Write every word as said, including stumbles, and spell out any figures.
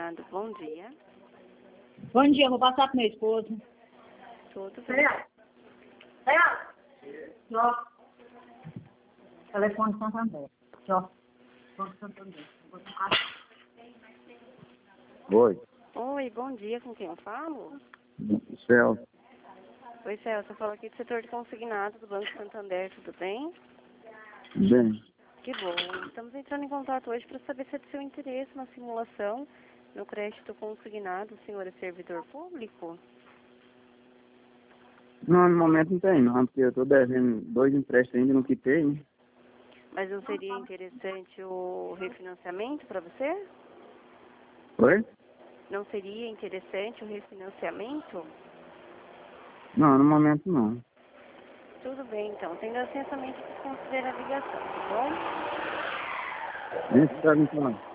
Consignado, bom dia. Bom dia, vou passar pro meu esposo. Tudo bem? Ó. Telefone Santander. Ó. Santander. Oi. Oi, bom dia, com quem eu falo? Céu. Oi, Celso, eu falo aqui do setor de consignado do Banco Santander, tudo bem? Bem. Que bom. Estamos entrando em contato hoje para saber se é do seu interesse na simulação no crédito consignado. O senhor é servidor público? Não, no momento não tem não, porque eu estou devendo dois empréstimos ainda, não quitei, né? Mas não seria interessante o refinanciamento para você? Oi? Não seria interessante o refinanciamento? Não, no momento não. Tudo bem, então. Tendo assim, somente desconsidera a ligação, tá bom? Isso, tá me falando.